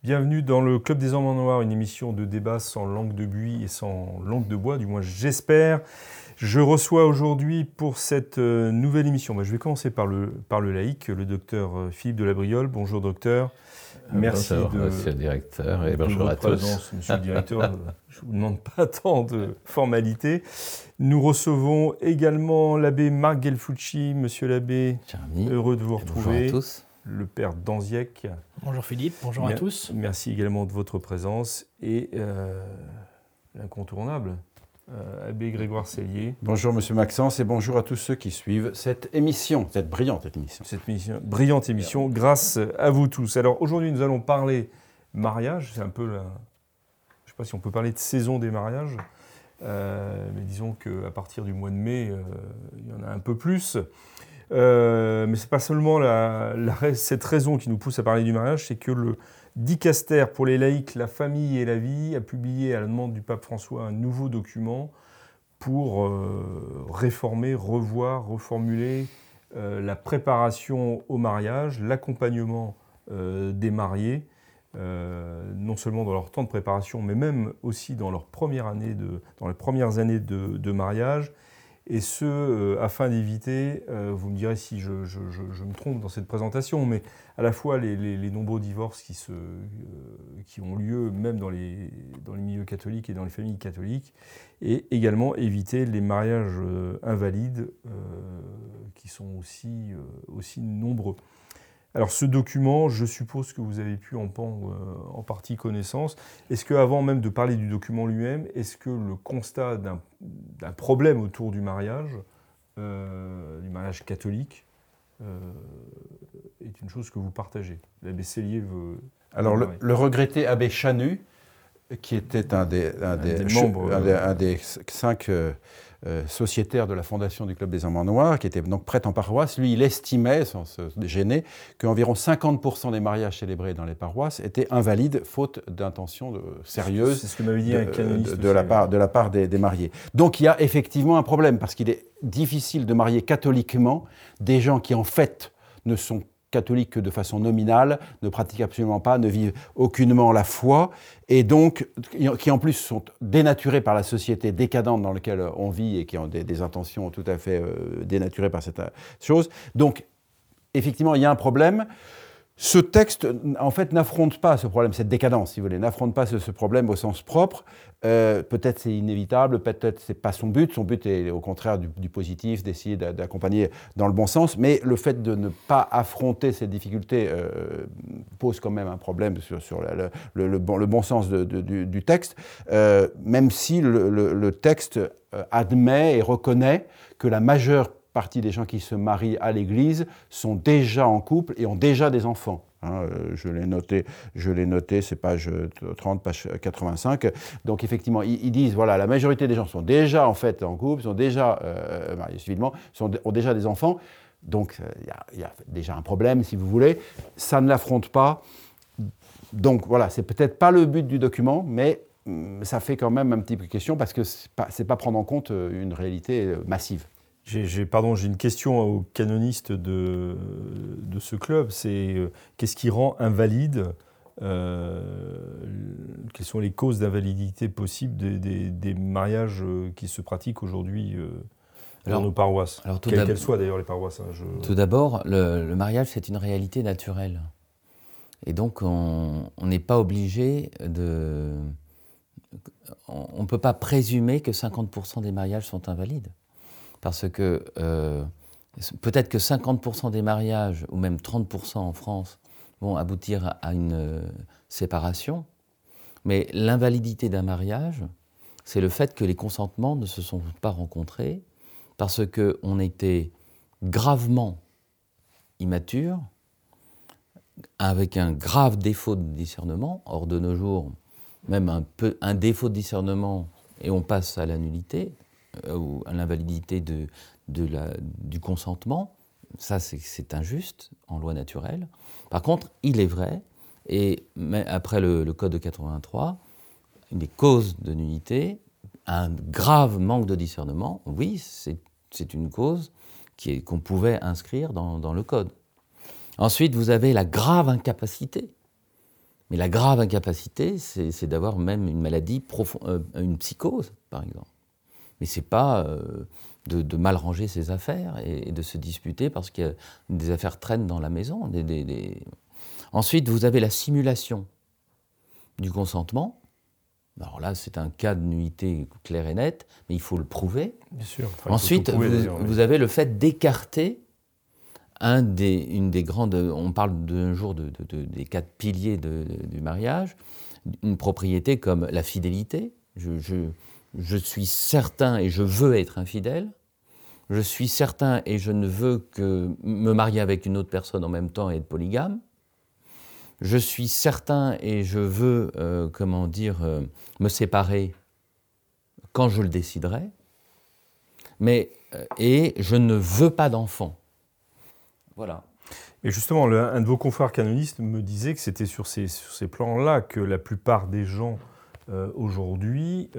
Bienvenue dans le Club des Hommes en Noir, une émission de débat sans langue de buis et sans langue de bois, du moins j'espère. Je reçois aujourd'hui pour cette nouvelle émission, je vais commencer par le laïc, le docteur Philippe de la Briole. Bonjour docteur. Merci monsieur le directeur et bonjour à tous. Monsieur le directeur, je ne vous demande pas tant de formalités. Nous recevons également l'abbé Marc Gelfucci. Monsieur l'abbé, heureux de vous retrouver. Bonjour à tous. Le père Danziec. Bonjour Philippe, bonjour à tous. Merci également de votre présence. Et l'incontournable, abbé Grégoire Sellier. Bonjour monsieur Maxence et bonjour à tous ceux qui suivent cette émission, cette brillante émission. Brillante émission, grâce à vous tous. Alors aujourd'hui nous allons parler mariage, c'est un peu je ne sais pas si on peut parler de saison des mariages, mais disons qu'à partir du mois de mai, il y en a un peu plus. Mais ce n'est pas seulement cette raison qui nous pousse à parler du mariage, c'est que le dicaster pour les laïcs, la famille et la vie a publié à la demande du pape François un nouveau document pour réformer, revoir, reformuler la préparation au mariage, l'accompagnement des mariés, non seulement dans leur temps de préparation, mais même aussi dans les premières années de mariage. Et ce, afin d'éviter, vous me direz si je me trompe dans cette présentation, mais à la fois les nombreux divorces qui ont lieu même dans les milieux catholiques et dans les familles catholiques, et également éviter les mariages invalides qui sont aussi nombreux. Alors ce document, je suppose que vous avez pu en prendre en partie connaissance. Est-ce qu'avant même de parler du document lui-même, est-ce que le constat d'un problème autour du mariage catholique, est une chose que vous partagez? L'abbé Sellier veut... Alors le regretté abbé Chanu, qui était un des cinq sociétaires de la fondation du Club des Hommes en Noir, qui était donc prêtre en paroisse, lui, il estimait, sans se gêner, qu'environ 50% des mariages célébrés dans les paroisses étaient invalides, faute d'intentions sérieuses. C'est ce que m'avait dit un canoniste de la part des mariés. Donc il y a effectivement un problème, parce qu'il est difficile de marier catholiquement des gens qui, en fait, ne sont catholiques que de façon nominale, ne pratiquent absolument pas, ne vivent aucunement la foi, et donc qui en plus sont dénaturés par la société décadente dans laquelle on vit et qui ont des intentions tout à fait dénaturées par cette chose. Donc, effectivement, il y a un problème. Ce texte, en fait, n'affronte pas ce problème, cette décadence, si vous voulez, n'affronte pas ce problème au sens propre. Peut-être c'est inévitable, peut-être c'est pas son but. Son but est au contraire du positif, d'essayer d'accompagner dans le bon sens. Mais le fait de ne pas affronter ces difficultés pose quand même un problème sur le bon sens du texte, même si le texte admet et reconnaît que la majeure partie des gens qui se marient à l'Église sont déjà en couple et ont déjà des enfants. Je l'ai noté, c'est page 30, page 85. Donc effectivement, ils disent, voilà, la majorité des gens sont déjà en fait en couple, sont déjà mariés civilement, ont déjà des enfants. Donc il y a déjà un problème, si vous voulez. Ça ne l'affronte pas. Donc voilà, c'est peut-être pas le but du document, mais ça fait quand même un petit peu question parce que c'est pas prendre en compte une réalité massive. J'ai une question aux canonistes de ce club, c'est qu'est-ce qui rend invalide, quelles sont les causes d'invalidité possibles des mariages qui se pratiquent aujourd'hui dans nos paroisses, quelles qu'elles soient d'ailleurs les paroisses. Tout d'abord, le mariage c'est une réalité naturelle, et donc on n'est pas obligé on ne peut pas présumer que 50% des mariages sont invalides. Parce que peut-être que 50% des mariages, ou même 30% en France, vont aboutir à une séparation, mais l'invalidité d'un mariage, c'est le fait que les consentements ne se sont pas rencontrés parce qu'on était gravement immature, avec un grave défaut de discernement. Or, de nos jours, même un défaut de discernement, et on passe à la nullité, ou à l'invalidité du consentement. Ça, c'est injuste en loi naturelle. Par contre, il est vrai, et après le Code de 83, une des causes de nullité, un grave manque de discernement, oui, c'est une cause qu'on pouvait inscrire dans le Code. Ensuite, vous avez la grave incapacité Mais la grave incapacité, c'est d'avoir même une maladie profonde, une psychose, par exemple. Mais c'est pas de mal ranger ses affaires et de se disputer parce que des affaires traînent dans la maison. Ensuite, vous avez la simulation du consentement. Alors là, c'est un cas de nullité clair et net, mais il faut le prouver. Bien sûr. Ensuite, vous avez le fait d'écarter une des grandes... On parle d'un jour des 4 piliers du mariage, une propriété comme la fidélité. Je suis certain et je veux être infidèle. Je suis certain et je ne veux que me marier avec une autre personne en même temps et être polygame. Je suis certain et je veux, me séparer quand je le déciderai. Et je ne veux pas d'enfant. Voilà. Et justement, un de vos confrères canonistes me disait que c'était sur ces plans-là que la plupart des gens aujourd'hui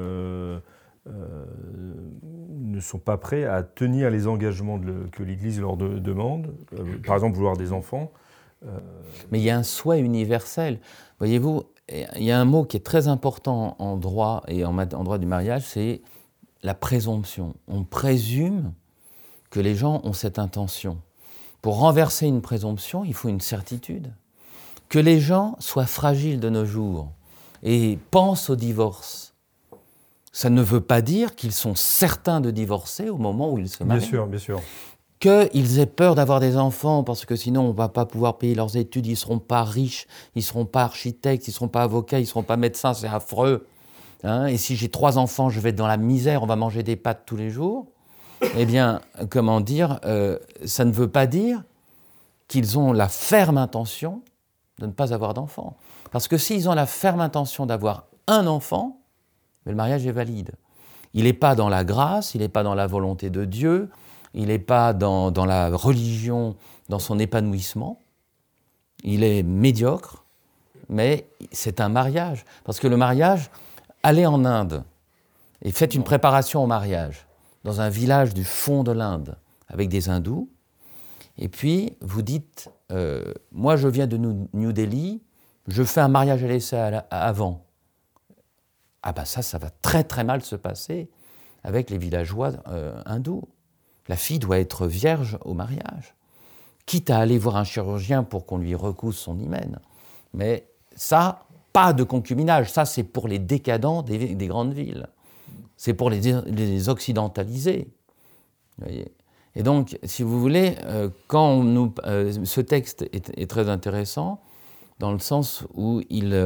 ne sont pas prêts à tenir les engagements que l'Église leur demande, par exemple vouloir des enfants. Mais il y a un souhait universel. Voyez-vous, il y a un mot qui est très important en droit et en droit du mariage, c'est la présomption. On présume que les gens ont cette intention. Pour renverser une présomption, il faut une certitude. Que les gens soient fragiles de nos jours et pensent au divorce, ça ne veut pas dire qu'ils sont certains de divorcer au moment où ils se marient. Bien sûr, bien sûr. Qu'ils aient peur d'avoir des enfants parce que sinon on ne va pas pouvoir payer leurs études, ils ne seront pas riches, ils ne seront pas architectes, ils ne seront pas avocats, ils ne seront pas médecins, c'est affreux. Et si j'ai 3 enfants, je vais être dans la misère, on va manger des pâtes tous les jours. Eh bien, ça ne veut pas dire qu'ils ont la ferme intention de ne pas avoir d'enfants. Parce que s'ils ont la ferme intention d'avoir un enfant, le mariage est valide. Il n'est pas dans la grâce, il n'est pas dans la volonté de Dieu, il n'est pas dans la religion, dans son épanouissement. Il est médiocre, mais c'est un mariage. Parce que le mariage, allez en Inde et faites une préparation au mariage dans un village du fond de l'Inde avec des hindous. Et puis, vous dites, moi je viens de New Delhi, je fais un mariage à l'essai avant. Ah ben ça va très très mal se passer avec les villageois hindous. La fille doit être vierge au mariage, quitte à aller voir un chirurgien pour qu'on lui recouse son hymen. Mais ça, pas de concubinage, ça c'est pour les décadents des grandes villes. C'est pour les occidentalisés. Vous voyez. Et donc, si vous voulez, ce texte est très intéressant dans le sens où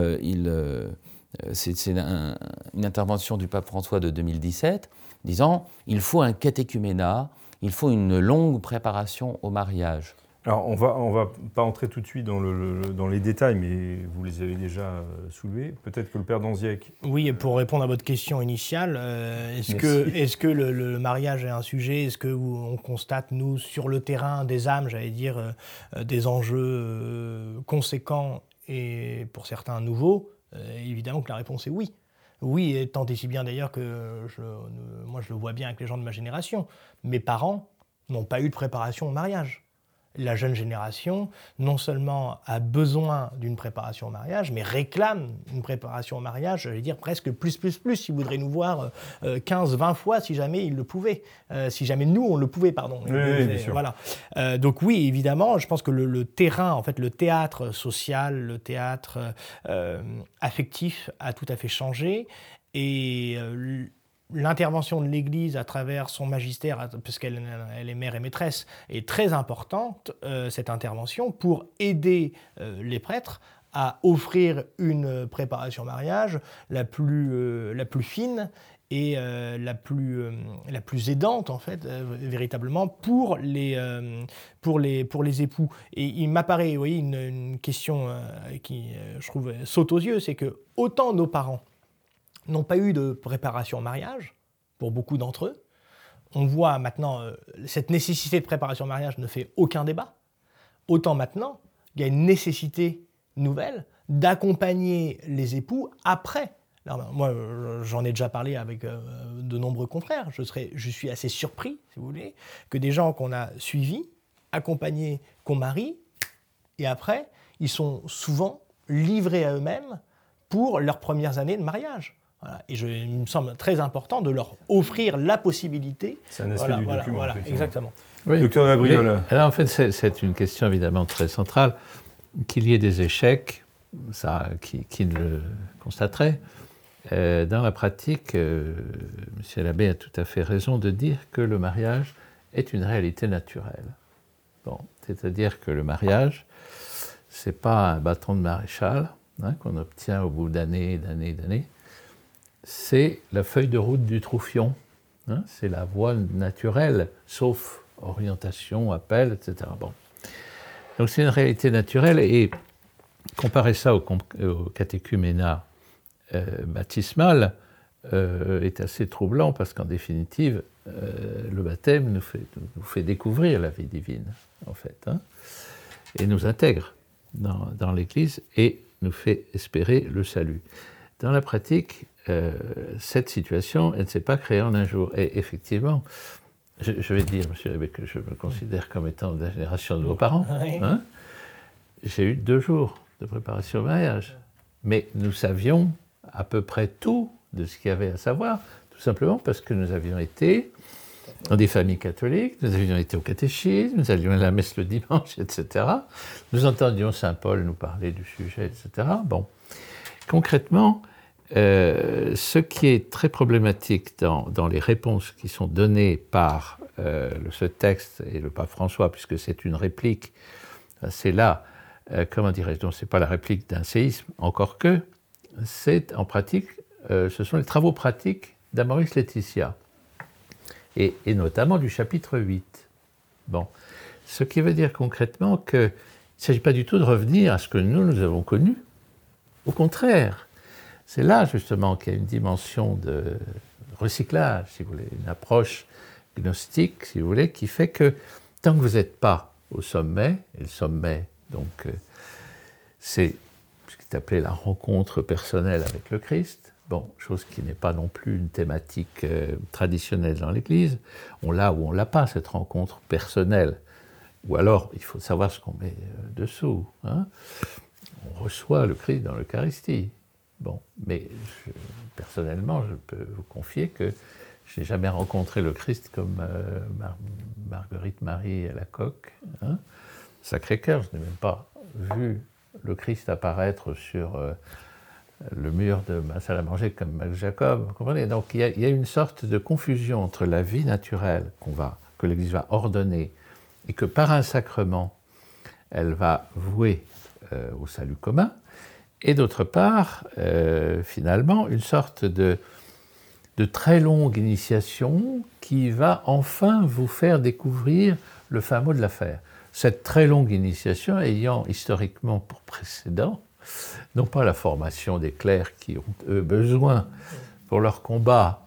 c'est une intervention du pape François de 2017, disant il faut un catéchuménat, il faut une longue préparation au mariage. Alors, on va pas entrer tout de suite dans les détails, mais vous les avez déjà soulevés. Peut-être que le père Danziec... Oui, pour répondre à votre question initiale, est-ce que le mariage est un sujet? Est-ce qu'on constate, nous, sur le terrain des âmes, j'allais dire, des enjeux conséquents et pour certains nouveaux? Évidemment que la réponse est oui. Oui, et tant et si bien d'ailleurs que moi je le vois bien avec les gens de ma génération. Mes parents n'ont pas eu de préparation au mariage. La jeune génération, non seulement a besoin d'une préparation au mariage, mais réclame une préparation au mariage, j'allais dire presque plus. Ils voudraient nous voir 15, 20 fois si jamais ils le pouvaient. Si jamais nous, on le pouvait, pardon. Oui, bien sûr. Voilà. Donc oui, évidemment, je pense que le terrain, en fait, le théâtre social, le théâtre affectif a tout à fait changé. Et l'intervention de l'Église à travers son magistère, puisqu'elle est mère et maîtresse, est très importante, cette intervention, pour aider les prêtres à offrir une préparation au mariage la plus fine et la plus aidante, en fait, véritablement, pour les époux. Et il m'apparaît, vous voyez, une question qui, je trouve, saute aux yeux, c'est que autant nos parents n'ont pas eu de préparation au mariage, pour beaucoup d'entre eux. On voit maintenant, cette nécessité de préparation au mariage ne fait aucun débat. Autant maintenant, il y a une nécessité nouvelle d'accompagner les époux après. Alors, moi, j'en ai déjà parlé avec de nombreux confrères. Je suis assez surpris, si vous voulez, que des gens qu'on a suivis, accompagnés, qu'on marie, et après, ils sont souvent livrés à eux-mêmes pour leurs premières années de mariage. Voilà. Et il me semble très important de leur offrir la possibilité. C'est un aspect du document. Voilà, exactement. Oui. Docteur Gabriel. Alors en fait, c'est une question évidemment très centrale. Qu'il y ait des échecs, ça, qui le constaterait. Dans la pratique, M. l'abbé a tout à fait raison de dire que le mariage est une réalité naturelle. Bon, c'est-à-dire que le mariage, c'est pas un bâton de maréchal qu'on obtient au bout d'années. C'est la feuille de route du Troufion. C'est la voie naturelle, sauf orientation, appel, etc. Bon. Donc c'est une réalité naturelle, et comparer ça au catéchuménat baptismal est assez troublant, parce qu'en définitive, le baptême nous fait découvrir la vie divine, en fait, et nous intègre dans l'Église et nous fait espérer le salut. Dans la pratique, cette situation, elle ne s'est pas créée en un jour. Et effectivement, je vais dire, monsieur l'abbé, que je me considère comme étant de la génération de vos parents. J'ai eu 2 jours de préparation au mariage. Mais nous savions à peu près tout de ce qu'il y avait à savoir, tout simplement parce que nous avions été dans des familles catholiques, nous avions été au catéchisme, nous allions à la messe le dimanche, etc. Nous entendions saint Paul nous parler du sujet, etc. Bon. Concrètement, ce qui est très problématique dans les réponses qui sont données par ce texte et le pape François, puisque c'est une réplique, c'est là, comment dirais-je, donc c'est pas la réplique d'un séisme, encore que, c'est en pratique, ce sont les travaux pratiques d'Amoris Laetitia, et notamment du chapitre 8. Bon. Ce qui veut dire concrètement qu'il ne s'agit pas du tout de revenir à ce que nous avons connu. Au contraire, c'est là justement qu'il y a une dimension de recyclage, si vous voulez, une approche gnostique, si vous voulez, qui fait que tant que vous n'êtes pas au sommet, et le sommet, donc, c'est ce qui est appelé la rencontre personnelle avec le Christ, bon, chose qui n'est pas non plus une thématique traditionnelle dans l'Église, on l'a ou on ne l'a pas, cette rencontre personnelle, ou alors il faut savoir ce qu'on met dessous, On reçoit le Christ dans l'Eucharistie. Bon, mais personnellement, je peux vous confier que je n'ai jamais rencontré le Christ comme Marguerite Marie à la coque, Sacré-Cœur. Je n'ai même pas vu le Christ apparaître sur le mur de ma salle à manger comme Max Jacob. Vous comprenez ? Donc il y a une sorte de confusion entre la vie naturelle que l'Église va ordonner et que par un sacrement, elle va vouer au salut commun, et d'autre part, finalement, une sorte de très longue initiation qui va enfin vous faire découvrir le fin mot de l'affaire. Cette très longue initiation ayant historiquement pour précédent, non pas la formation des clercs qui ont, eux, besoin pour leur combat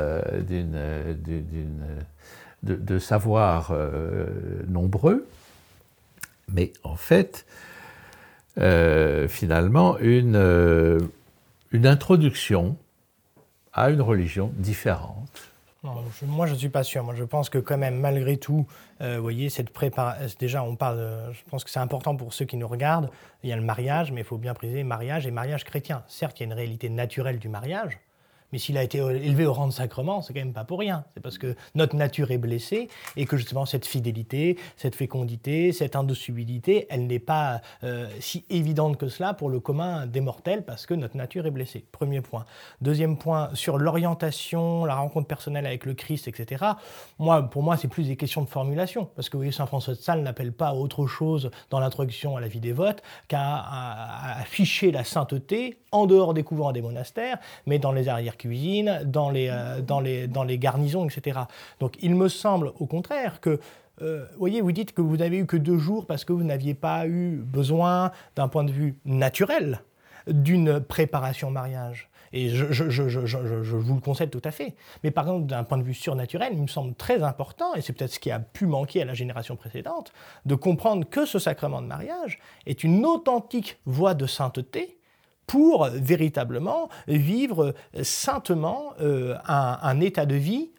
de savoirs nombreux, mais en fait, finalement, une introduction à une religion différente. Non, moi, je ne suis pas sûr. Moi, je pense que quand même, malgré tout, vous voyez, cette préparation... Déjà, on parle... je pense que c'est important pour ceux qui nous regardent. Il y a le mariage, mais il faut bien préciser mariage et mariage chrétien. Certes, il y a une réalité naturelle du mariage, mais s'il a été élevé au rang de sacrement, c'est quand même pas pour rien. C'est parce que notre nature est blessée et que justement cette fidélité, cette fécondité, cette indissolubilité, elle n'est pas si évidente que cela pour le commun des mortels parce que notre nature est blessée. Premier point. Deuxième point, sur l'orientation, la rencontre personnelle avec le Christ, etc. Pour moi, c'est plus des questions de formulation. Parce que vous voyez, saint François de Sales n'appelle pas autre chose dans l'introduction à la vie dévote qu'à afficher la sainteté en dehors des couvents des monastères, mais dans les arrière-cuisines, dans les garnisons, etc. Donc il me semble au contraire que, voyez, vous dites que vous n'avez eu que 2 jours parce que vous n'aviez pas eu besoin, d'un point de vue naturel, d'une préparation au mariage. Et je vous le concède tout à fait. Mais par contre, d'un point de vue surnaturel, il me semble très important, et c'est peut-être ce qui a pu manquer à la génération précédente, de comprendre que ce sacrement de mariage est une authentique voie de sainteté pour véritablement vivre saintement un état de vie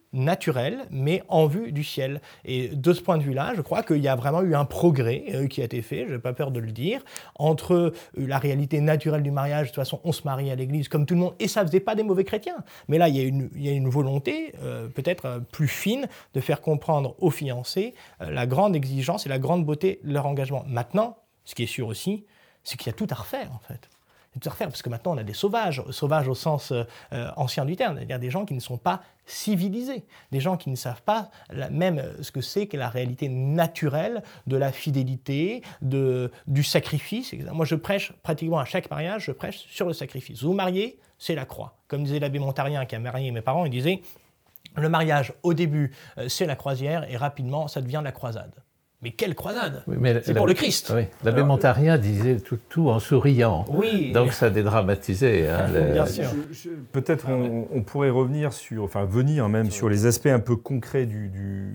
naturelle, mais en vue du ciel. Et de ce point de vue-là, je crois qu'il y a vraiment eu un progrès qui a été fait, je n'ai pas peur de le dire, entre la réalité naturelle du mariage, de toute façon on se marie à l'église comme tout le monde, et ça ne faisait pas des mauvais chrétiens. Mais là, il y a une volonté peut-être plus fine de faire comprendre aux fiancés la grande exigence et la grande beauté de leur engagement. Maintenant, ce qui est sûr aussi, c'est qu'il y a tout à refaire en fait. Tout à refaire, parce que maintenant on a des sauvages au sens ancien du terme, c'est-à-dire des gens qui ne sont pas civilisés, des gens qui ne savent pas même ce que c'est que la réalité naturelle de la fidélité, du sacrifice. Moi je prêche pratiquement à chaque mariage, je prêche sur le sacrifice. Vous mariez, c'est la croix. Comme disait l'abbé Montarien qui a marié mes parents, il disait le mariage au début c'est la croisière et rapidement ça devient la croisade. Mais quelle croisade! Oui, c'est pour le Christ. Oui. L'abbé Montarien disait tout en souriant. Oui. Donc ça dédramatisait. Bien sûr. Peut-être on pourrait revenir venir même sur les aspects un peu concrets du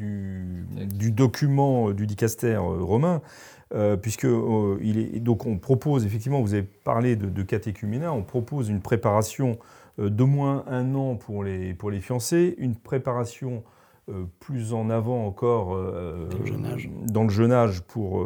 document du dicaster romain, puisque donc on propose, effectivement, vous avez parlé de catéchuménat, on propose une préparation d'au moins 1 an pour les fiancés, une préparation plus en avant encore dans le jeune âge pour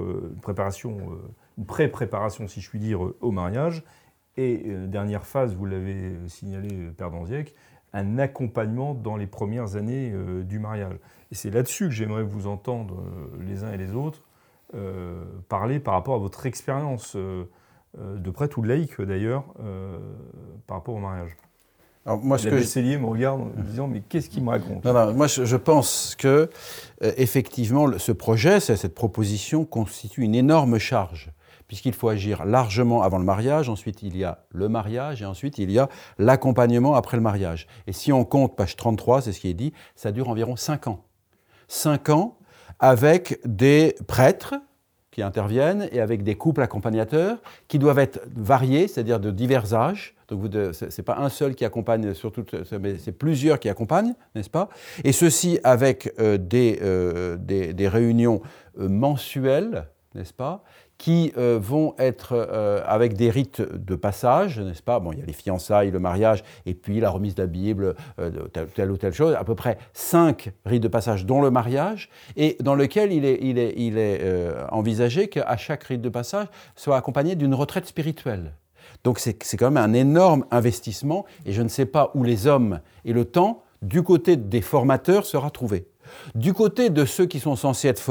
une pré-préparation, si je puis dire, au mariage. Et dernière phase, vous l'avez signalé, Père Danziec, un accompagnement dans les premières années du mariage. Et c'est là-dessus que j'aimerais vous entendre, les uns et les autres, parler par rapport à votre expérience de prêtre ou de laïc, d'ailleurs, par rapport au mariage. Alors, moi, L'abbé Cellier me regarde en me disant « mais qu'est-ce qu'il me raconte ?» Non, moi je pense que effectivement ce projet, cette proposition constitue une énorme charge, puisqu'il faut agir largement avant le mariage, ensuite il y a le mariage et ensuite il y a l'accompagnement après le mariage. Et si on compte, page 33, c'est ce qui est dit, ça dure environ 5 ans. 5 ans avec des prêtres qui interviennent et avec des couples accompagnateurs qui doivent être variés, c'est-à-dire de divers âges. Donc ce n'est pas un seul qui accompagne, surtout, mais c'est plusieurs qui accompagnent, n'est-ce pas? Et ceci avec des réunions mensuelles, n'est-ce pas? Qui vont être avec des rites de passage, n'est-ce pas? Bon, il y a les fiançailles, le mariage, et puis la remise de la Bible, telle ou telle chose, à peu près 5 rites de passage, dont le mariage, et dans lequel il est envisagé qu'à chaque rite de passage soit accompagné d'une retraite spirituelle. Donc c'est quand même un énorme investissement, et je ne sais pas où les hommes et le temps, du côté des formateurs, sera trouvé. Du côté de ceux qui sont censés être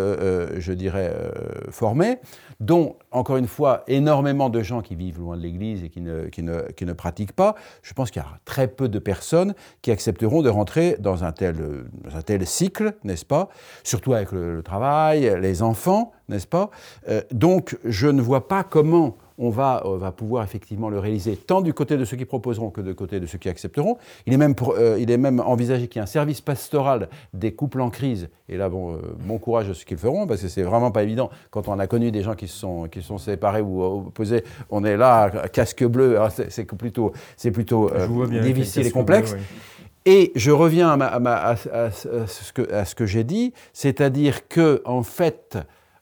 formés, dont, encore une fois, énormément de gens qui vivent loin de l'Église et qui ne pratiquent pas, je pense qu'il y a très peu de personnes qui accepteront de rentrer dans un tel cycle, n'est-ce pas? Surtout avec le travail, les enfants, n'est-ce pas? Donc, je ne vois pas comment on va pouvoir effectivement le réaliser, tant du côté de ceux qui proposeront que du côté de ceux qui accepteront. Il est même envisagé qu'il y ait un service pastoral des couples en crise. Et là, bon courage à ceux qui le feront, parce que c'est vraiment pas évident. Quand on a connu des gens qui se sont séparés ou opposés, on est là, casque bleu, c'est plutôt difficile et complexe. Bleu, oui. Et je reviens à ce que j'ai dit, c'est-à-dire que en fait,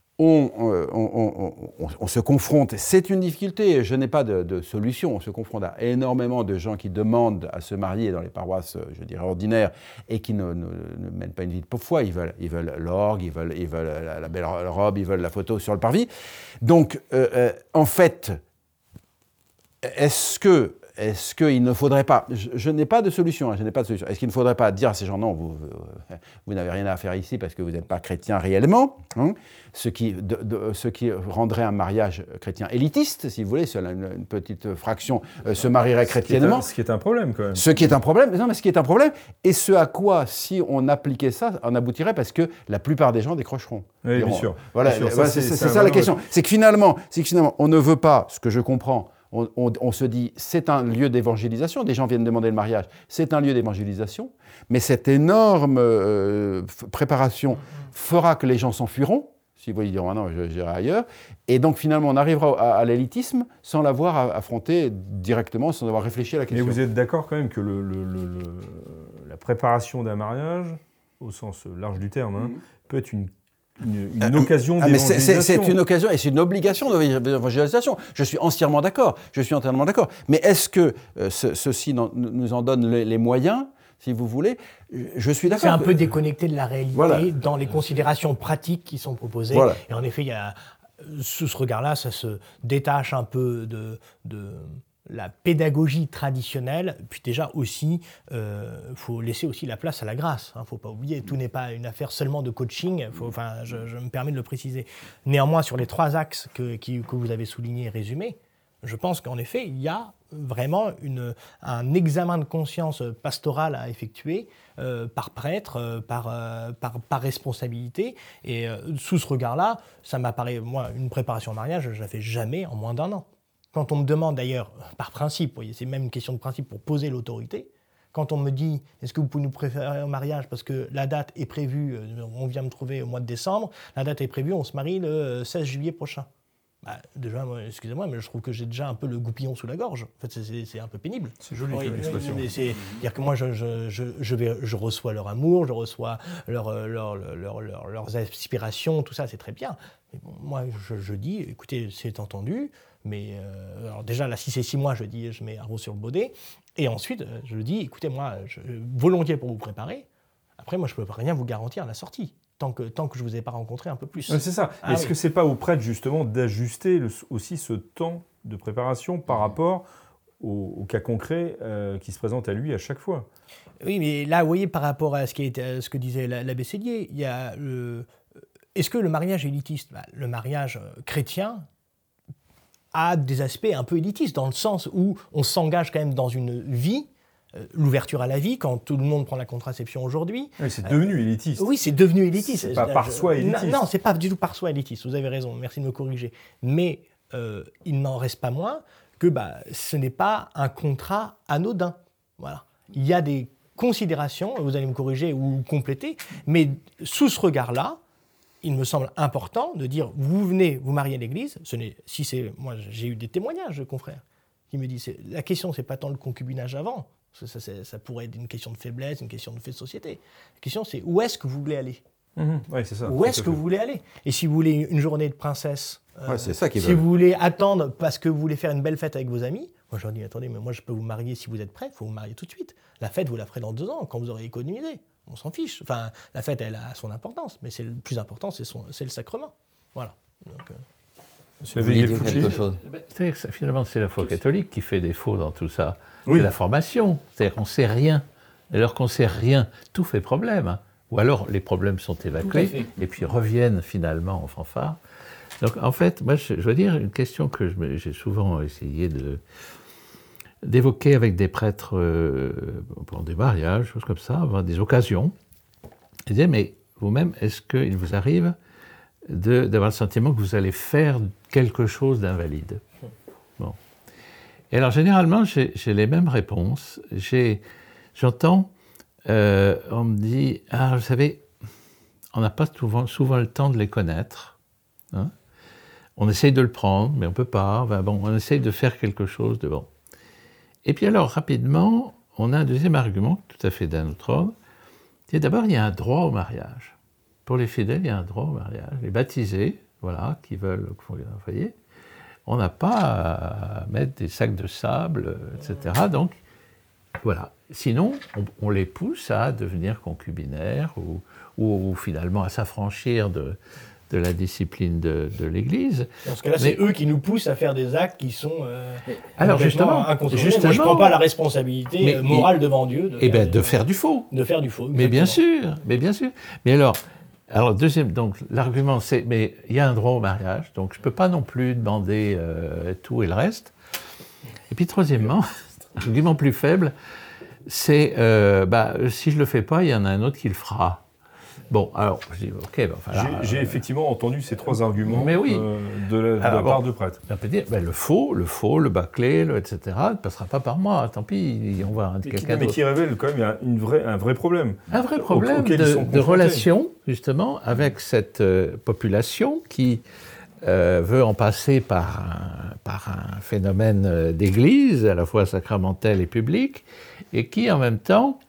on se confronte, c'est une difficulté, je n'ai pas de solution, on se confronte à énormément de gens qui demandent à se marier dans les paroisses, je dirais, ordinaires, et qui ne mènent pas une vie de pauvre foi, ils veulent l'orgue, ils veulent la belle robe, ils veulent la photo sur le parvis. Donc, en fait, est-ce qu'il ne faudrait pas, je n'ai pas de solution, est-ce qu'il ne faudrait pas dire à ces gens, non, vous n'avez rien à faire ici parce que vous n'êtes pas chrétien réellement, hein, ce qui rendrait un mariage chrétien élitiste, si vous voulez, seule une petite fraction se marierait chrétiennement. Ce qui est un problème quand même. Ce qui est un problème, et ce à quoi, si on appliquait ça, on aboutirait parce que la plupart des gens décrocheront. Oui, bien sûr. Voilà, c'est ça la question. C'est que finalement, on ne veut pas, ce que je comprends, on se dit, c'est un lieu d'évangélisation, des gens viennent demander le mariage, c'est un lieu d'évangélisation, mais cette énorme préparation fera que les gens s'enfuiront, si vous diront, ah non, j'irai ailleurs, et donc finalement on arrivera à l'élitisme sans l'avoir affronté directement, sans avoir réfléchi à la question. Mais vous êtes d'accord quand même que la préparation d'un mariage, au sens large du terme, hein, peut être une occasion d'évangélisation. C'est une occasion et c'est une obligation d'évangélisation. Je suis entièrement d'accord. Mais est-ce que ceci nous en donne les moyens? si vous voulez. Je suis d'accord. C'est un peu déconnecté de la réalité Voilà. dans les considérations pratiques qui sont proposées. Voilà. Et en effet, il y a, sous ce regard-là, ça se détache un peu de la pédagogie traditionnelle. Puis déjà aussi, faut laisser aussi la place à la grâce. Faut pas oublier, tout n'est pas une affaire seulement de coaching. Je me permets de le préciser. Néanmoins, sur les 3 axes que vous avez soulignés et résumés, je pense qu'en effet, il y a vraiment un examen de conscience pastorale à effectuer par prêtre, par responsabilité. Et sous ce regard-là, ça m'apparaît, moi, une préparation au mariage, je ne la fais jamais en moins d'1 an. Quand on me demande d'ailleurs, par principe, vous voyez, c'est même une question de principe pour poser l'autorité, quand on me dit « est-ce que vous pouvez nous préparer au mariage parce que la date est prévue, on vient me trouver au mois de décembre, la date est prévue, on se marie le 16 juillet prochain ». Déjà, excusez-moi, mais je trouve que j'ai déjà un peu le goupillon sous la gorge. En fait, c'est un peu pénible. C'est joli comme expression. C'est-à-dire que moi, je reçois leur amour, je reçois leurs aspirations, tout ça, c'est très bien. Mais bon, moi, je dis, écoutez, c'est entendu, mais alors déjà, là, si c'est 6 mois, je dis, je mets un rose sur le baudet. Et ensuite, je dis, écoutez, moi, volontiers pour vous préparer. Après, moi, je ne peux rien vous garantir à la sortie. Tant que je ne vous ai pas rencontré un peu plus. Ouais, c'est ça. Est-ce que ce n'est pas au prêtre, justement, d'ajuster aussi ce temps de préparation par rapport au cas concret qui se présente à lui à chaque fois? Oui, mais là, vous voyez, par rapport à ce que disait l'abbé Sédier, il y a est-ce que le mariage est élitiste? Le mariage chrétien a des aspects un peu élitistes, dans le sens où on s'engage quand même dans une vie, l'ouverture à la vie, quand tout le monde prend la contraception aujourd'hui. Oui, c'est devenu élitiste. Oui, c'est devenu élitiste. C'est pas par soi élitiste. Non, c'est pas du tout par soi élitiste, vous avez raison, merci de me corriger. Mais il n'en reste pas moins que ce n'est pas un contrat anodin. Voilà. Il y a des considérations, vous allez me corriger ou compléter, mais sous ce regard-là, il me semble important de dire, vous venez vous marier à l'église, moi j'ai eu des témoignages de confrères qui me disent, la question c'est pas tant le concubinage avant, ça pourrait être une question de faiblesse, une question de fait de société. La question c'est, où est-ce que vous voulez aller? Ouais, c'est ça. Où est-ce que vous voulez aller? Et si vous voulez une journée de princesse, c'est ça qu'ils si veulent. vous voulez attendre parce que vous voulez faire une belle fête avec vos amis, moi je leur dis, attendez, mais moi je peux vous marier si vous êtes prêts, il faut vous marier tout de suite. La fête, vous la ferez dans 2 ans, quand vous aurez économisé. On s'en fiche. Enfin, la fête, elle a son importance, mais le plus important, c'est le sacrement. Voilà. Donc, vous vouliez dire quelque chose? C'est-à-dire que finalement, c'est la foi catholique qui fait défaut dans tout ça. Oui. C'est la formation. C'est-à-dire qu'on ne sait rien. Et alors qu'on ne sait rien, tout fait problème. Ou alors les problèmes sont évacués et puis reviennent finalement en fanfare. Donc en fait, moi, je dois dire une question que j'ai souvent essayé d'évoquer avec des prêtres pour des mariages, choses comme ça, des occasions. Je disais, mais vous-même, est-ce qu'il vous arrive d'avoir le sentiment que vous allez faire quelque chose d'invalide? Bon. Et alors, généralement, j'ai les mêmes réponses. J'entends, on me dit, vous savez, on n'a pas souvent le temps de les connaître. Hein? On essaye de le prendre, mais on ne peut pas. On essaye de faire quelque chose de bon. Et puis alors, rapidement, on a un deuxième argument, tout à fait d'un autre ordre. D'abord, il y a un droit au mariage. Pour les fidèles, il y a un droit au mariage. Les baptisés, qui veulent, vous voyez, on n'a pas à mettre des sacs de sable, etc. Donc, voilà. Sinon, on les pousse à devenir concubinaires ou finalement à s'affranchir de la discipline de l'Église. Dans ce cas-là, c'est eux qui nous poussent à faire des actes qui sont alors justement, moi, je ne prends pas la responsabilité morale devant Dieu de faire du faux. De faire du faux. Mais bien sûr. Mais alors deuxième, donc l'argument c'est, mais il y a un droit au mariage, donc je ne peux pas non plus demander tout et le reste. Et puis troisièmement, l'argument plus faible, c'est si je ne le fais pas, il y en a un autre qui le fera. Bon, alors, je dis, ok, j'ai effectivement entendu ces 3 arguments de la part de prêtre. On peut dire, le faux, le bâclé, etc., ne passera pas par moi, tant pis, on va quelqu'un d'autre. Mais qui révèle quand même un vrai problème. Un vrai problème de relation, justement, avec cette population qui veut en passer par un phénomène d'église, à la fois sacramentel et public, et qui, en même temps,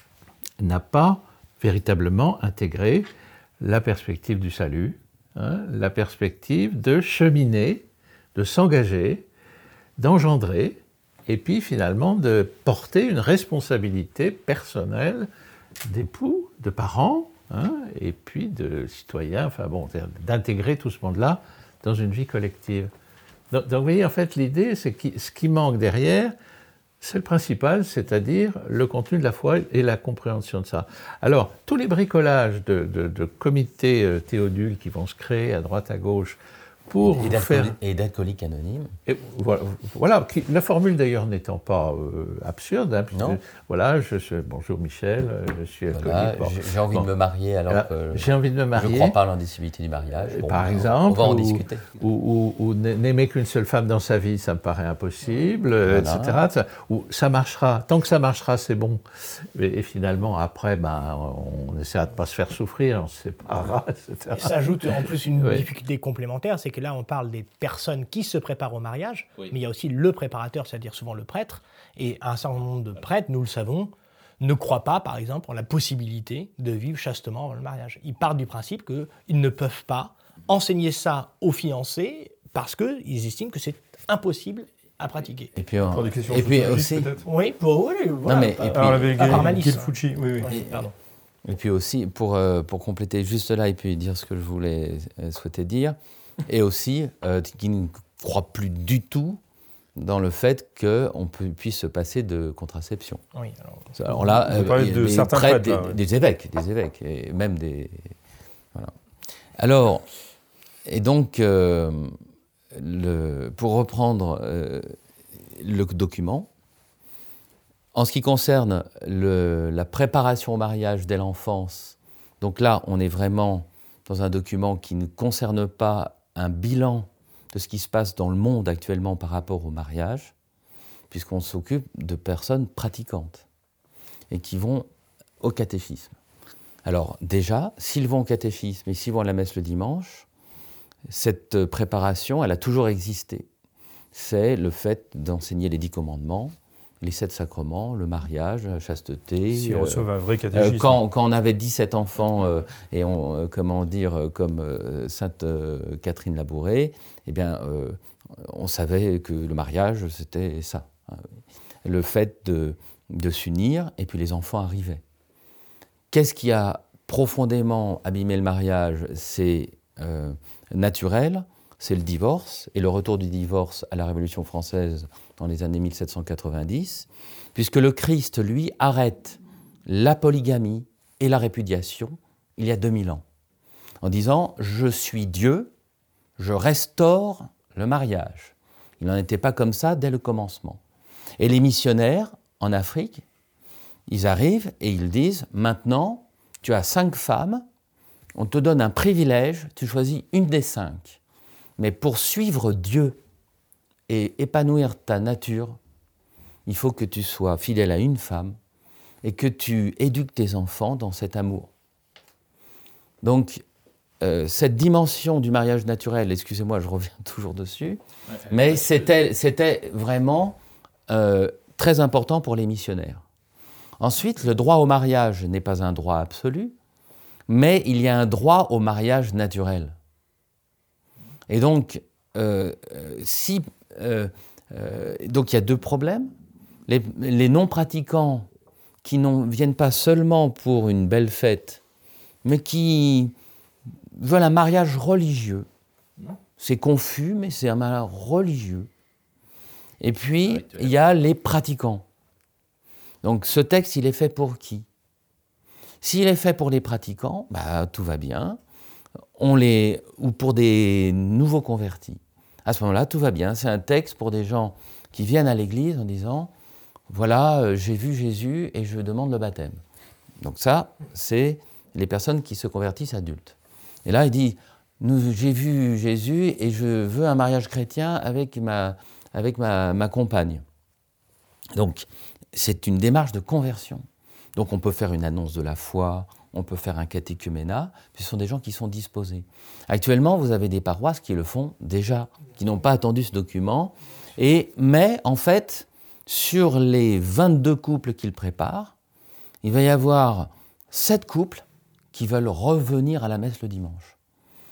n'a pas véritablement intégré la perspective du salut, la perspective de cheminer, de s'engager, d'engendrer, et puis finalement de porter une responsabilité personnelle d'époux, de parents, hein, et puis de citoyens, enfin bon, d'intégrer tout ce monde-là dans une vie collective. Donc vous voyez, en fait, l'idée, c'est que ce qui manque derrière, c'est le principal, c'est-à-dire le contenu de la foi et la compréhension de ça. Alors, tous les bricolages de comités théodules qui vont se créer à droite, à gauche, pour faire... Et d'alcooliques anonymes. Et voilà, la formule d'ailleurs n'étant pas absurde, hein, puisque, voilà, bonjour Michel, je suis alcoolique. Voilà, j'ai envie de me marier alors que j'ai envie de me marier. Je ne crois pas à l'indicibilité du mariage. Bon, par exemple, on va en discuter. Ou n'aimer qu'une seule femme dans sa vie, ça me paraît impossible, voilà. etc. Ou ça marchera, tant que ça marchera, c'est bon. Et finalement, après, on essaiera de ne pas se faire souffrir, on se séparera, etc. Et ça ajoute en plus une difficulté complémentaire, c'est que là, on parle des personnes qui se préparent au mariage, mais il y a aussi le préparateur, c'est-à-dire souvent le prêtre. Et un certain nombre de prêtres, nous le savons, ne croient pas, par exemple, en la possibilité de vivre chastement avant le mariage. Ils partent du principe qu'ils ne peuvent pas enseigner ça aux fiancés parce qu'ils estiment que c'est impossible à pratiquer. Et puis, pour des questions aussi... Oui, voilà. Non, mais, et puis, alors, avec Malice. Fucci, oui. Pardon. Et puis aussi, pour compléter juste là et puis dire ce que je voulais souhaiter dire, et aussi qui ne croient plus du tout dans le fait qu'on puisse se passer de contraception. Oui, alors là, on parlait de certains prêtres, là, des évêques, et même des... Voilà. Alors, et donc, pour reprendre le document, en ce qui concerne la préparation au mariage dès l'enfance, donc là, on est vraiment dans un document qui ne concerne pas un bilan de ce qui se passe dans le monde actuellement par rapport au mariage, puisqu'on s'occupe de personnes pratiquantes et qui vont au catéchisme. Alors déjà, s'ils vont au catéchisme et s'ils vont à la messe le dimanche, cette préparation, elle a toujours existé. C'est le fait d'enseigner les 10 commandements, les 7 sacrements, le mariage, la chasteté. S'ils reçoivent un vrai catéchisme. Quand on avait 17 enfants, et comme Sainte Catherine Labouré, eh bien, on savait que le mariage, c'était ça. Le fait de s'unir, et puis les enfants arrivaient. Qu'est-ce qui a profondément abîmé le mariage? C'est naturel, c'est le divorce, et le retour du divorce à la Révolution française dans les années 1790, puisque le Christ, lui, arrête la polygamie et la répudiation il y a 2000 ans, en disant « Je suis Dieu, je restaure le mariage ». Il n'en était pas comme ça dès le commencement. Et les missionnaires, en Afrique, ils arrivent et ils disent « Maintenant, tu as 5 femmes, on te donne un privilège, tu choisis une des 5. Mais pour suivre Dieu et épanouir ta nature, il faut que tu sois fidèle à une femme et que tu éduques tes enfants dans cet amour. » Donc, cette dimension du mariage naturel, excusez-moi, je reviens toujours dessus, mais c'était vraiment très important pour les missionnaires. Ensuite, le droit au mariage n'est pas un droit absolu, mais il y a un droit au mariage naturel. Et donc, donc il y a 2 problèmes. Les non-pratiquants qui ne viennent pas seulement pour une belle fête, mais qui veulent un mariage religieux. C'est confus, mais c'est un mariage religieux. Et puis, il y a les pratiquants. Donc, ce texte, il est fait pour qui? S'il est fait pour les pratiquants, tout va bien. Ou pour des nouveaux convertis. À ce moment-là, tout va bien. C'est un texte pour des gens qui viennent à l'église en disant « Voilà, j'ai vu Jésus et je demande le baptême ». Donc ça, c'est les personnes qui se convertissent adultes. Et là, il dit « J'ai vu Jésus et je veux un mariage chrétien avec ma compagne ». Donc, c'est une démarche de conversion. Donc, on peut faire une annonce de la foi, on peut faire un catéchuménat, ce sont des gens qui sont disposés. Actuellement, vous avez des paroisses qui le font déjà, qui n'ont pas attendu ce document, mais en fait, sur les 22 couples qu'ils préparent, il va y avoir 7 couples qui veulent revenir à la messe le dimanche.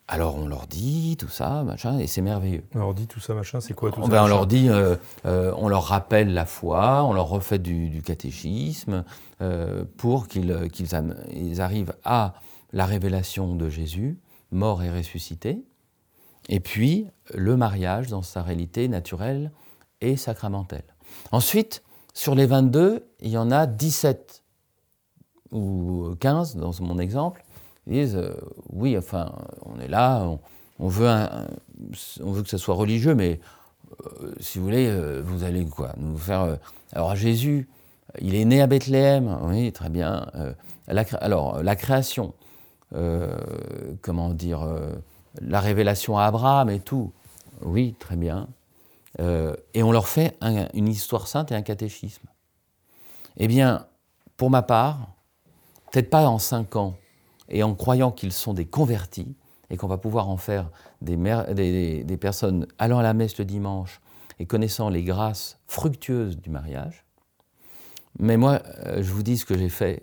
Alors on leur dit tout ça, machin, et c'est merveilleux. On leur dit tout ça, machin, c'est quoi tout ça? On leur dit, on leur rappelle la foi, on leur refait du catéchisme pour qu'ils arrivent à la révélation de Jésus, mort et ressuscité, et puis le mariage dans sa réalité naturelle et sacramentelle. Ensuite, sur les 22, il y en a 17 ou 15, dans mon exemple, qui disent oui, enfin, on est là, on veut que ça soit religieux, mais si vous voulez, vous allez quoi nous faire. Alors Jésus, il est né à Bethléem, oui, très bien. Alors la création, comment dire, la révélation à Abraham et tout, oui, très bien. Et on leur fait une histoire sainte et un catéchisme. Eh bien, pour ma part, peut-être pas en 5 ans, et en croyant qu'ils sont des convertis, et qu'on va pouvoir en faire des personnes allant à la messe le dimanche et connaissant les grâces fructueuses du mariage. Mais moi, je vous dis ce que j'ai fait.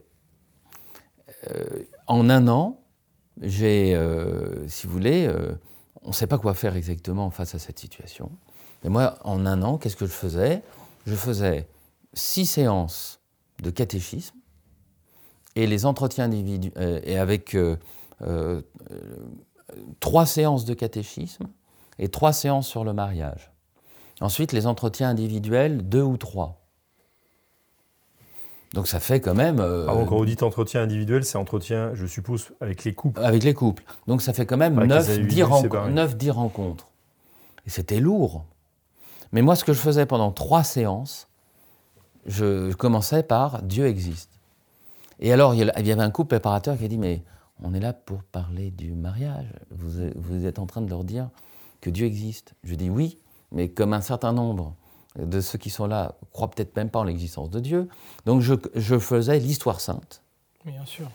En 1 an, si vous voulez, on ne sait pas quoi faire exactement face à cette situation. Mais moi, en 1 an, qu'est-ce que je faisais? Je faisais 6 séances de catéchisme et les entretiens individuels, et avec 3 séances de catéchisme et 3 séances sur le mariage. Ensuite, les entretiens individuels, 2 ou 3. Donc ça fait quand même... quand vous dites entretien individuel, c'est entretien, je suppose, avec les couples. Avec les couples. Donc ça fait quand même 9-10 rencontres. Et c'était lourd. Mais moi, ce que je faisais pendant 3 séances, je commençais par « Dieu existe ». Et alors, il y avait un couple préparateur qui a dit « Mais on est là pour parler du mariage. Vous êtes en train de leur dire que Dieu existe. » Je dis « Oui, mais comme un certain nombre de ceux qui sont là croient peut-être même pas en l'existence de Dieu. » Donc je faisais l'histoire sainte. Bien sûr.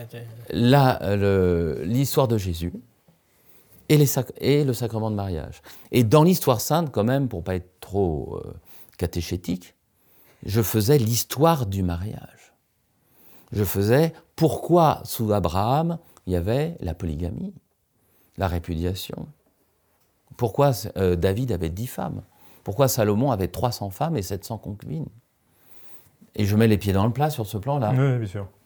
L'histoire de Jésus et le sacrement de mariage. Et dans l'histoire sainte, quand même, pour ne pas être trop catéchétique, je faisais l'histoire du mariage. Je faisais pourquoi, sous Abraham, il y avait la polygamie, la répudiation. Pourquoi David avait 10 femmes. Pourquoi Salomon avait 300 femmes et 700 concubines. Et je mets les pieds dans le plat sur ce plan-là. Oui, bien sûr.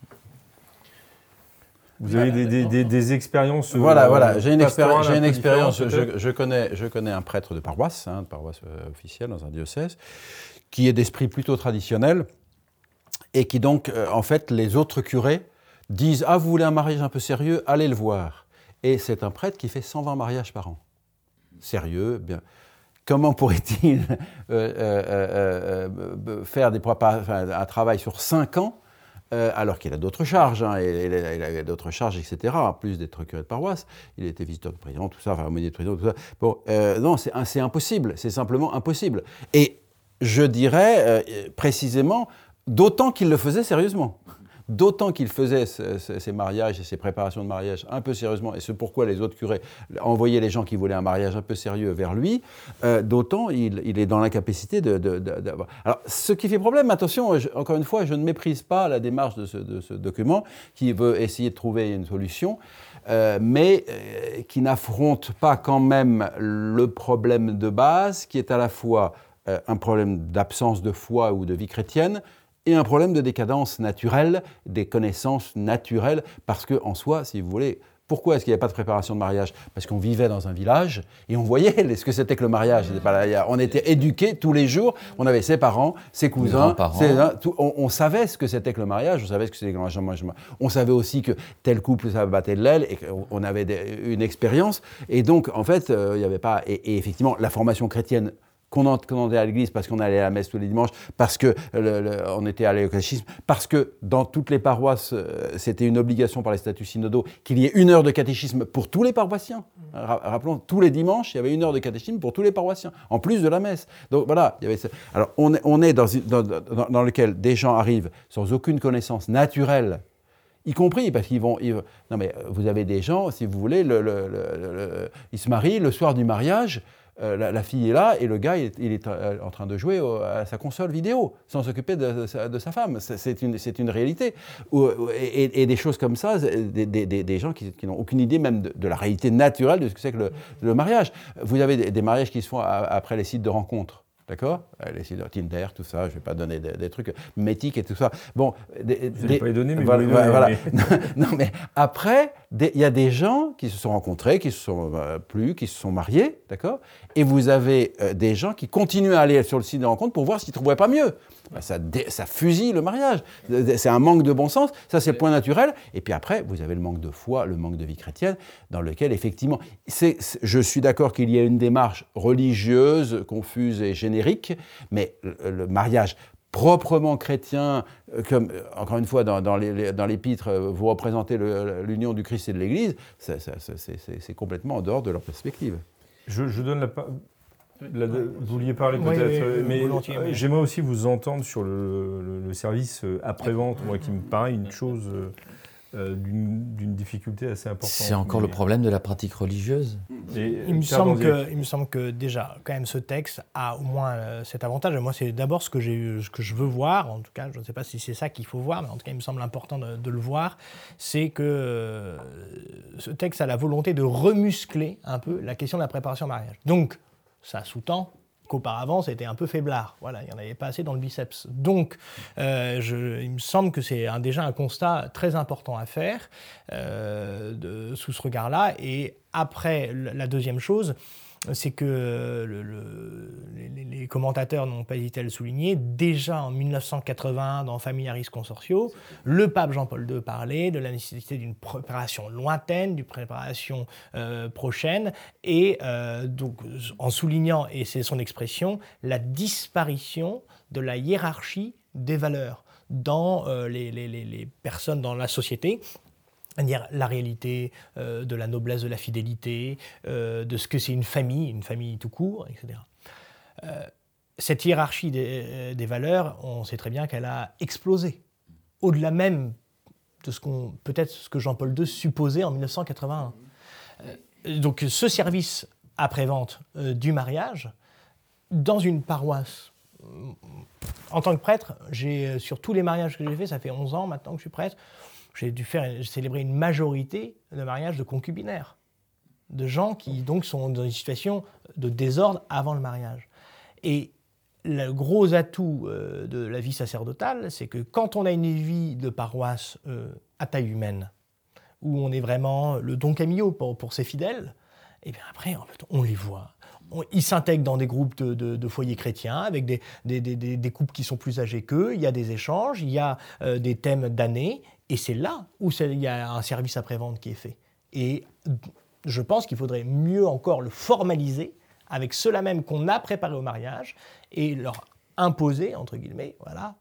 Vous avez des expériences. Voilà. J'ai une expérience. Je connais un prêtre de paroisse officielle dans un diocèse, qui est d'esprit plutôt traditionnel, et qui donc, en fait, les autres curés disent « Ah, vous voulez un mariage un peu sérieux, allez le voir ». Et c'est un prêtre qui fait 120 mariages par an. Sérieux, bien. Comment pourrait-il faire un travail sur 5 ans alors qu'il a d'autres charges, il a d'autres charges, etc., en plus d'être curé de paroisse, il était visiteur de prison, tout ça, aumônier de prison, tout ça. Bon, non, c'est impossible, c'est simplement impossible. Et je dirais précisément, d'autant qu'il le faisait sérieusement. D'autant qu'il faisait ces mariages et ces préparations de mariage un peu sérieusement, et c'est pourquoi les autres curés envoyaient les gens qui voulaient un mariage un peu sérieux vers lui, d'autant il est dans l'incapacité d'avoir... Alors, ce qui fait problème, attention, encore une fois, je ne méprise pas la démarche de ce document qui veut essayer de trouver une solution, mais qui n'affronte pas quand même le problème de base, qui est à la fois un problème d'absence de foi ou de vie chrétienne, et un problème de décadence naturelle, des connaissances naturelles, parce qu'en soi, si vous voulez, pourquoi est-ce qu'il n'y avait pas de préparation de mariage? Parce qu'on vivait dans un village et on voyait ce que c'était que le mariage. On était éduqués tous les jours, on avait ses parents, ses cousins, on savait ce que c'était que le mariage, on savait ce que c'était que le mariage. On savait aussi que tel couple, ça battait de l'aile et qu'on avait une expérience. Et donc, en fait, il n'y avait pas... Et effectivement, la formation chrétienne qu'on entendait à l'église parce qu'on allait à la messe tous les dimanches, parce qu'on était allé au catéchisme, parce que dans toutes les paroisses, c'était une obligation par les statuts synodaux qu'il y ait 1 heure de catéchisme pour tous les paroissiens. Rappelons, tous les dimanches, il y avait 1 heure de catéchisme pour tous les paroissiens, en plus de la messe. Donc voilà, il y avait ça. Alors on est dans lequel des gens arrivent sans aucune connaissance naturelle. y compris parce qu'ils vont... Non mais vous avez des gens, si vous voulez, ils se marient, le soir du mariage, la fille est là et le gars il est en train de jouer à sa console vidéo sans s'occuper de sa femme. C'est une réalité. Et des choses comme ça, des gens qui n'ont aucune idée même de la réalité naturelle de ce que c'est que le mariage. Vous avez des mariages qui se font après les sites de rencontres. D'accord ? Les sites de Tinder, tout ça, je ne vais pas donner des trucs métiques et tout ça. Bon, vous n'allez pas les donner, mais voilà, vous les donnez. Voilà. Non, mais après, il y a des gens qui se sont rencontrés, qui se sont qui se sont mariés, d'accord ? Et vous avez des gens qui continuent à aller sur le site de rencontre pour voir s'ils ne trouveraient pas mieux. Ben, ça fusille le mariage. C'est un manque de bon sens. Ça, c'est le point naturel. Et puis après, vous avez le manque de foi, le manque de vie chrétienne, dans lequel, effectivement, je suis d'accord qu'il y a une démarche religieuse, confuse et générique, mais le mariage proprement chrétien, comme, encore une fois, dans l'épître, vous représentez l'union du Christ et de l'Église, c'est complètement en dehors de leur perspective. Je donne la parole. Vous vouliez parler peut-être, mais j'aimerais aussi vous entendre sur le service après-vente, moi, qui me paraît une chose d'une difficulté assez importante. C'est encore le problème de la pratique religieuse. Il me semble que déjà, quand même, ce texte a au moins cet avantage. Moi, c'est d'abord ce que je veux voir, en tout cas, je ne sais pas si c'est ça qu'il faut voir, mais en tout cas, il me semble important de le voir, c'est que ce texte a la volonté de remuscler un peu la question de la préparation au mariage. Donc, ça sous-tend qu'auparavant, c'était un peu faiblard. Voilà, il n'y en avait pas assez dans le biceps. Donc, il me semble que c'est déjà un constat très important à faire sous ce regard-là. Et après, la deuxième chose, c'est que les commentateurs n'ont pas hésité à le souligner. Déjà en 1981, dans Familiaris Consortio, le pape Jean-Paul II parlait de la nécessité d'une préparation lointaine, d'une préparation prochaine, et donc en soulignant, et c'est son expression, la disparition de la hiérarchie des valeurs dans les personnes dans la société. C'est-à-dire la réalité de la noblesse de la fidélité, de ce que c'est une famille tout court, etc. Cette hiérarchie des valeurs, on sait très bien qu'elle a explosé, au-delà même de peut-être ce que Jean-Paul II supposait en 1981. Donc ce service après-vente du mariage, dans une paroisse, en tant que prêtre, sur tous les mariages que j'ai faits, ça fait 11 ans maintenant que je suis prêtre, j'ai dû célébrer une majorité de mariages de concubinaires, de gens qui donc sont dans une situation de désordre avant le mariage. Et le gros atout de la vie sacerdotale, c'est que quand on a une vie de paroisse à taille humaine, où on est vraiment le Don Camillo pour ses fidèles, et bien après, en fait, on les voit. Ils s'intègrent dans des groupes de foyers chrétiens avec des couples qui sont plus âgés qu'eux. Il y a des échanges, il y a des thèmes d'année. Et c'est là où il y a un service après-vente qui est fait. Et je pense qu'il faudrait mieux encore le formaliser avec ceux-là même qu'on a préparés au mariage et leur imposer, entre guillemets, voilà,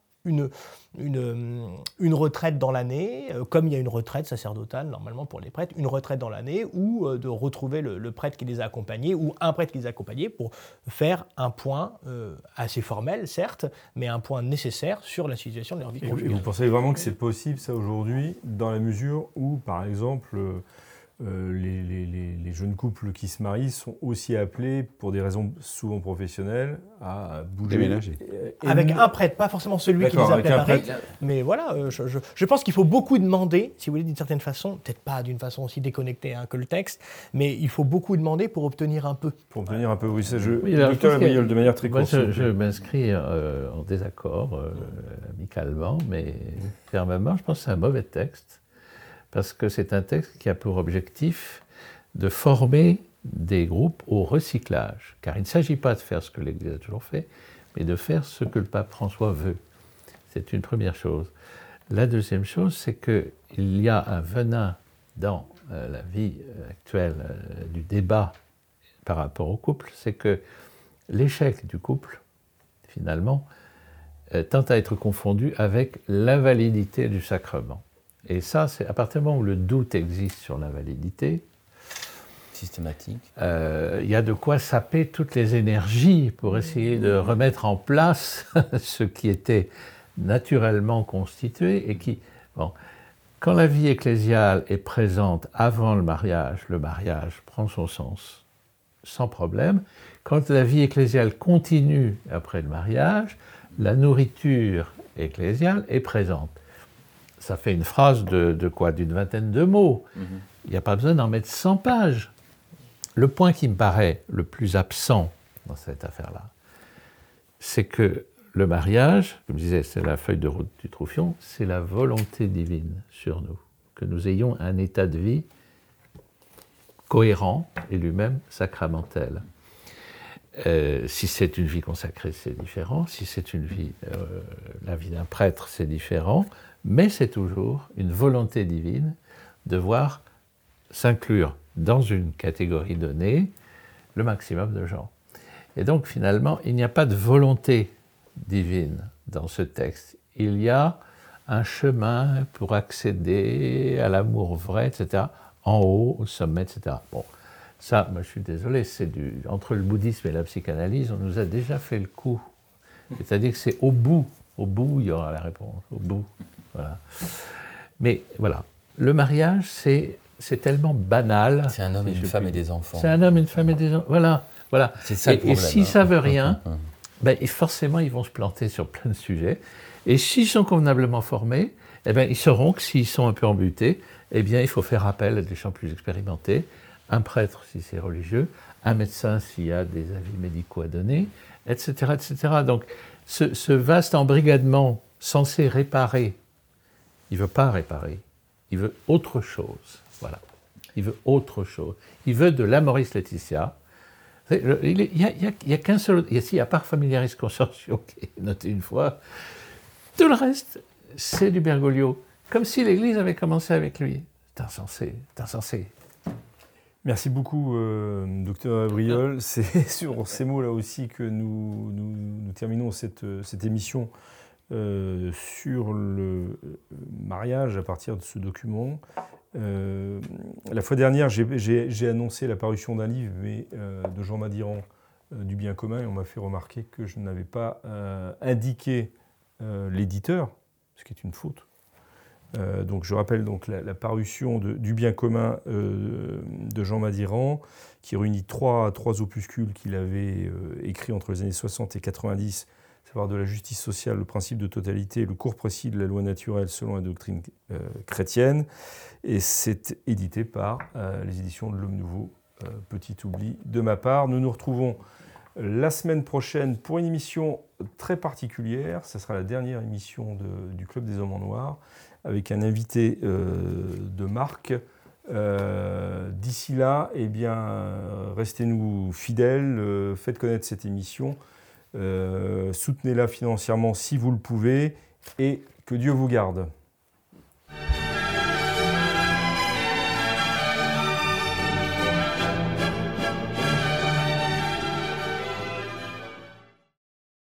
une retraite dans l'année, comme il y a une retraite sacerdotale normalement pour les prêtres, une retraite dans l'année, ou de retrouver le prêtre qui les a accompagnés, ou un prêtre qui les a accompagnés pour faire un point assez formel, certes, mais un point nécessaire sur la situation de leur vie conjugale. Vous pensez vraiment que c'est possible ça aujourd'hui, dans la mesure où, par exemple, les jeunes couples qui se marient sont aussi appelés, pour des raisons souvent professionnelles, à bouger. Déménager. Avec un prêtre, pas forcément celui qui les a préparés. Mais voilà, je pense qu'il faut beaucoup demander, si vous voulez, d'une certaine façon, peut-être pas d'une façon aussi déconnectée que le texte, mais il faut beaucoup demander pour obtenir un peu. Pour obtenir un peu, oui. Docteur Labriol, de manière très courte. Je m'inscris en désaccord, amicalement, mais fermement. Je pense que c'est un mauvais texte. Parce que c'est un texte qui a pour objectif de former des groupes au recyclage. Car il ne s'agit pas de faire ce que l'Église a toujours fait, mais de faire ce que le pape François veut. C'est une première chose. La deuxième chose, c'est qu'il y a un venin dans la vie actuelle du débat par rapport au couple, c'est que l'échec du couple, finalement, tend à être confondu avec l'invalidité du sacrement. Et ça, c'est à partir du moment où le doute existe sur l'invalidité, systématique, il y a de quoi saper toutes les énergies pour essayer de remettre en place ce qui était naturellement constitué et qui... Bon, Quand la vie ecclésiale est présente avant le mariage prend son sens sans problème. Quand la vie ecclésiale continue après le mariage, la nourriture ecclésiale est présente. Ça fait une phrase de quoi? D'une vingtaine de mots. Il n'y a pas besoin d'en mettre 100 pages. Le point qui me paraît le plus absent dans cette affaire-là, c'est que le mariage, comme je disais, c'est la feuille de route du Troufion, c'est la volonté divine sur nous, que nous ayons un état de vie cohérent et lui-même sacramentel. Si c'est une vie consacrée, c'est différent. Si c'est une vie, la vie d'un prêtre, c'est différent. Mais c'est toujours une volonté divine de voir s'inclure dans une catégorie donnée le maximum de gens. Et donc finalement, il n'y a pas de volonté divine dans ce texte. Il y a un chemin pour accéder à l'amour vrai, etc., en haut, au sommet, etc. Bon, ça, moi je suis désolé, entre le bouddhisme et la psychanalyse, on nous a déjà fait le coup. C'est-à-dire que c'est au bout, il y aura la réponse, au bout. Voilà. Mais voilà, le mariage, c'est tellement banal. C'est un homme et une femme et des enfants. C'est un homme, une femme et des enfants. Voilà. C'est ça le problème. Et s'ils ne savent rien, forcément, ils vont se planter sur plein de sujets. Et s'ils sont convenablement formés, ils sauront que s'ils sont un peu embutés, il faut faire appel à des gens plus expérimentés, un prêtre si c'est religieux, un médecin s'il y a des avis médicaux à donner, etc. etc. Donc, ce vaste embrigadement censé réparer, il ne veut pas réparer, il veut autre chose. Voilà. Il veut autre chose. Il veut de l'Amoris Laetitia. Il n'y a qu'un seul... Ici, à part Familiaris Consortio, qui est noté une fois, tout le reste, c'est du Bergoglio. Comme si l'Église avait commencé avec lui. C'est insensé. Merci beaucoup, docteur Abriol. C'est sur ces mots-là aussi que nous terminons cette émission sur le mariage à partir de ce document. La fois dernière, j'ai annoncé la parution d'un livre de Jean Madiran, du bien commun, et on m'a fait remarquer que je n'avais pas indiqué l'éditeur, ce qui est une faute. Donc je rappelle donc la parution du bien commun de Jean Madiran, qui réunit trois opuscules qu'il avait écrits entre les années 60 et 90, à savoir de la justice sociale, le principe de totalité, le cours précis de la loi naturelle selon la doctrine chrétienne. Et c'est édité par les éditions de l'Homme Nouveau. Petit oubli de ma part. Nous nous retrouvons la semaine prochaine pour une émission très particulière. Ce sera la dernière émission du Club des Hommes en Noir, avec un invité de marque. D'ici là, restez-nous fidèles, faites connaître cette émission, soutenez-la financièrement si vous le pouvez, et que Dieu vous garde.